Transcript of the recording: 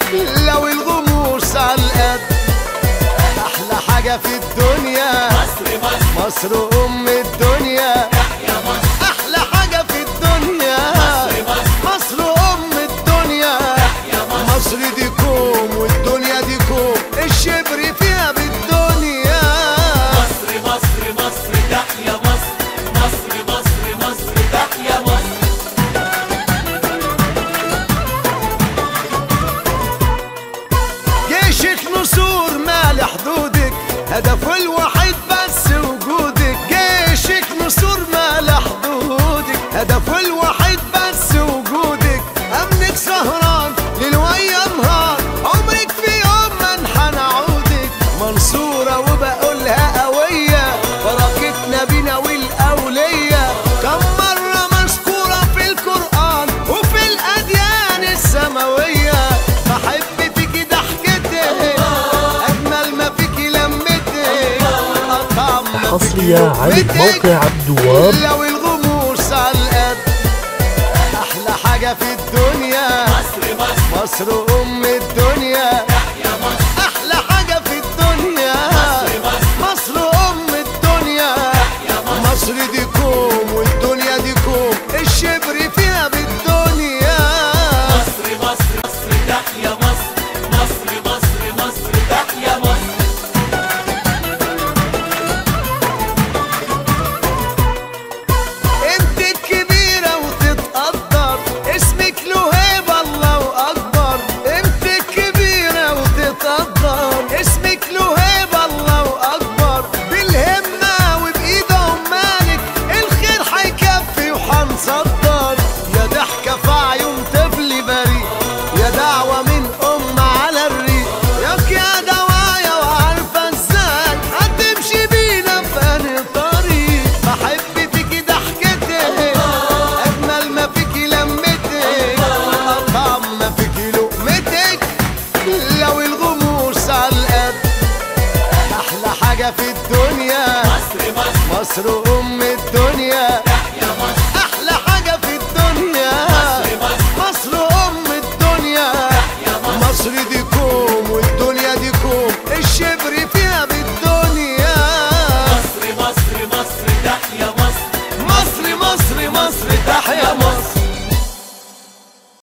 لو الغموس عالقد. احلى حاجة في الدنيا مصر ام الدنيا. احلى حاجة في الدنيا مصر ام الدنيا. مصر دي كوم والدنيا دي كوم، الشبر فيها بالدنيا. مصر مصر مصر تحيا مصر، مصر مصر مصر تحيا مصر. جيشك نسور مال حدودك، هدفه الوحيد بس وجودك. جيشك نسور مال حدودك، هدفه الوحيد بس وجودك. امنك سهران ليل ويا نهار، عمرك في يوم ما انحنى عودك. منصورة وبقولها قوية، بركتنا بينا والاولية. كم مرة مذكورة في القرآن وفي الأديان السماوية. بحب فيكي ضحكتك، أجمل ما فيكي لمتك، أطعم ما فيكي حصرية على موقع عبد الوهاب. لو الغموس عالقد. أحلى حاجة في الدنيا مصر أم الدنيا. أحلى حاجة في الدنيا مصر أم الدنيا. مصر دي كوم والدنيا دي كوم، الشبر فيها بالدنيا. مصر مصر مصر تحيا مصر، مصر مصر مصر تحيا مصر. انت الكبيرة وتتقدر، اسمك له هيبة الله أكبر. انت الكبيرة وتتقدر، اسمك له هيبة الله أكبر. بالهمة وبإيدهم مالك، الخير حيكفي وحنصدر. يا ضحكة في عيون طفل بريء، يا دعوة من أم على الريق. ياك يا دوايا وعارفة ازاي هتمشي بينا في أنهي طريق. بحب فيكي ضحكتك، أجمل ما فيكي لمتك، أطعم ما فيكي لقمتك. لو الغموس عالقد. أحلى حاجة في الدنيا مصر مصر مصر